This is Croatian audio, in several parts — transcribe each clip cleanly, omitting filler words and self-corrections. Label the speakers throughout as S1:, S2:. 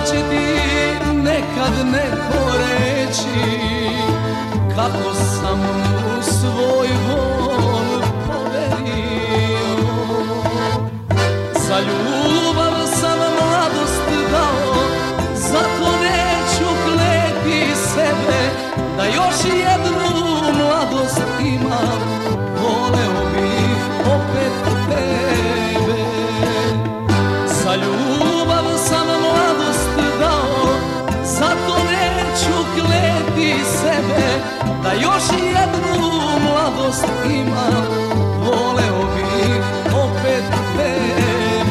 S1: će ti nekad neko reći kako sam u svoj vol poverio. Za ljubav sam mladost dao, zato neću kleti sebe da još jednu mladost imam. Voleo bih opet tebe. Za ljubav sam mladost dao, zato neću kleti sebe da još jednu mladost imam. Voleo bih opet tebe.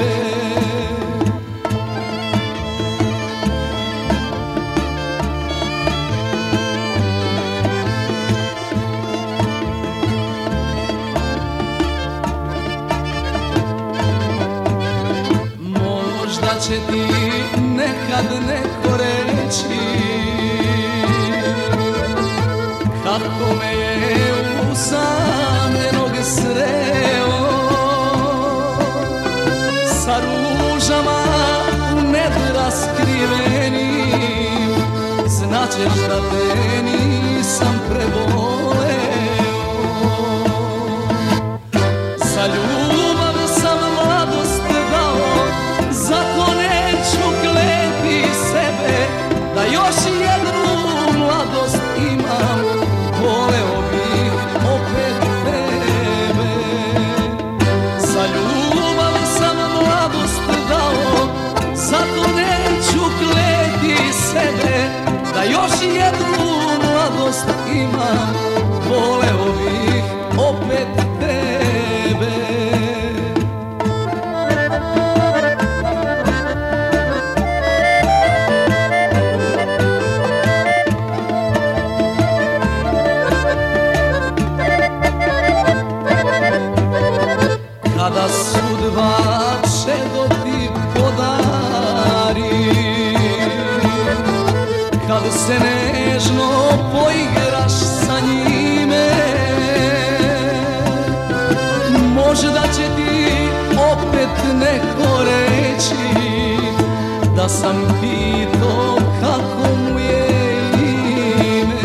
S1: Možda će ti nekad neko reći kako me je usamljenog sreo, sa ružama u nedra skrivenim. Znaćeš da te nisam preboleo. Za ljubav sam mladost dao, zato neću kleti sebe da još jednu mladost imam. Voleo bih opet tebe. Za ljubav sam mladost dao, zato neću kleti sebe da još jednu mladost imam. Voleo bih opet tebe. Kada sudba čedo ti podari, kad se nežno poigraš sa njime, možda će ti opet neko reći da sam pitao kako mu je ime.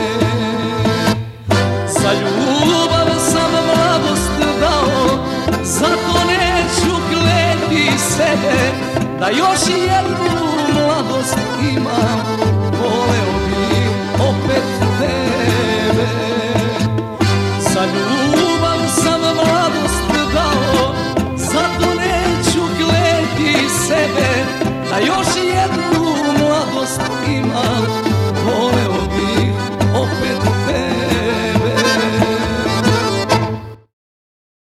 S1: Za ljubav sam mladost dao, zato neću kleti sebe da još jednu mladost imam. Voleo bih opet tebe. Za ljubav sam mladost dao, zato neću kleti sebe da još